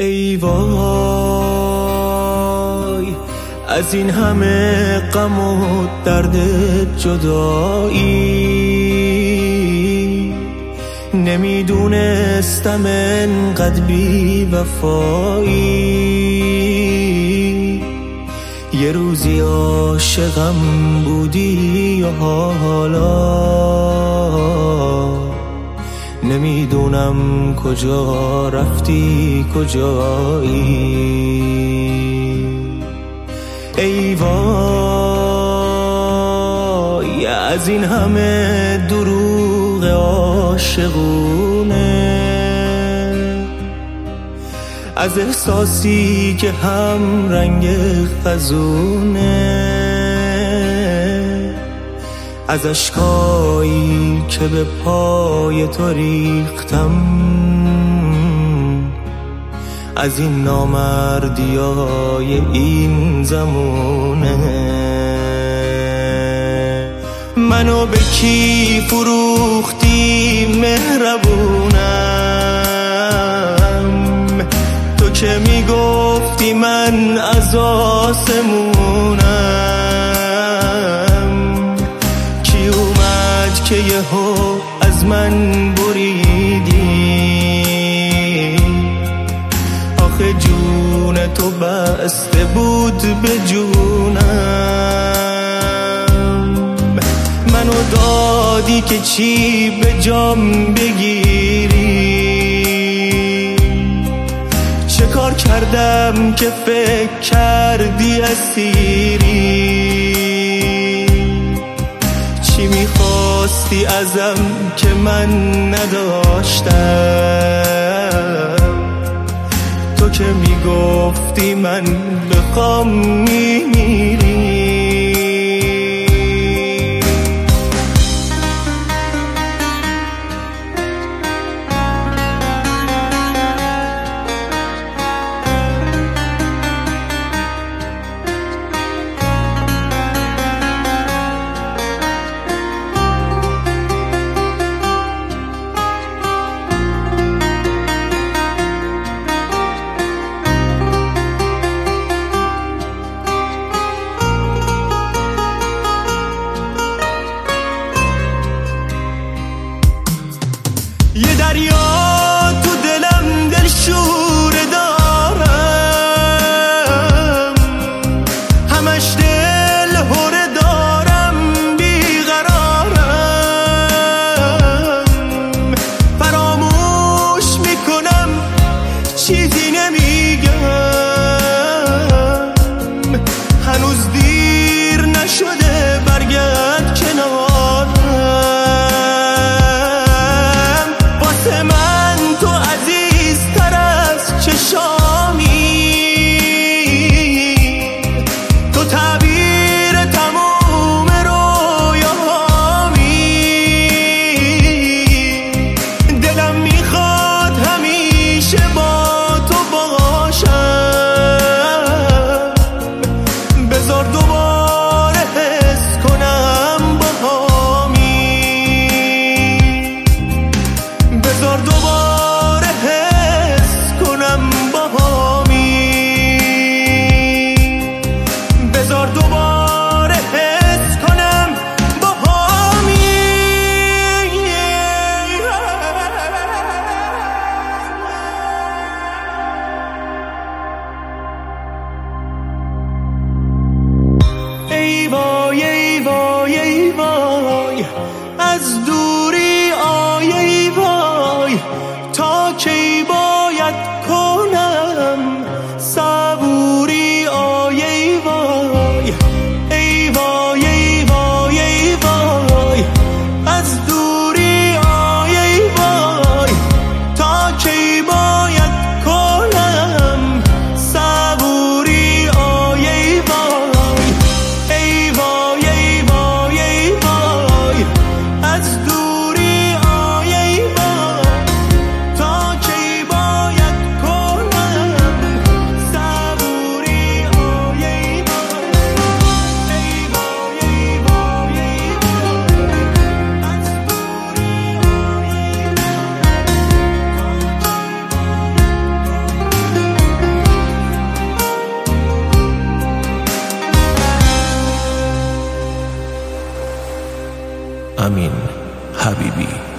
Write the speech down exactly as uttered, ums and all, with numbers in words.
ای وای از این همه غم و درد جدایی، نمیدونستم انقدر بی وفایی. یه روزی عاشقم بودی و حالا نمیدونم کجا رفتی کجایی. ای وای از این همه دروغ عاشقونه، از احساسی که هم رنگ خزونه، از اشکایی که به پای تو ریختم، از این نامردیای این زمونه. منو به کی فروختی مهربونم، تو که میگفتی من از آسمونم. کی اومد که یهو از من بریدی، آخه جون تو بسته بود به جونم. منو دادی که چی به جام بگیری، چه کار کردم که فکر کردی اسیری. چی میخواستی ازم که من نداشتم، تو که میگفتی من بخوام میمیری. یه دریا تو دلم دلشوره دارم، همش دل هره دارم بیقرارم. فراموش میکنم چیزی نمیگم، هنوز دیر نشده برگرد کنارم. من تو عزیزتر از چشامی، تو تعبیر تموم رویاهامی. دلم میخواد همیشه با تو باشم، بذار دوباره حس کنم باهامی، بذار دوباره حس کنم باهامی، بذار دوباره حس کنم باهامی. ای وای ای وای ای وای از دوری آی ای وای، تا کی باید کنم صبوری آی ای وای. ای وای ای وای ای وای از دوری آی ای وای، تا کی باید کنم صبوری آی ای وای. ای وای ای وای ای وای از دوری آی ای وای، تا کی امین حبیبی.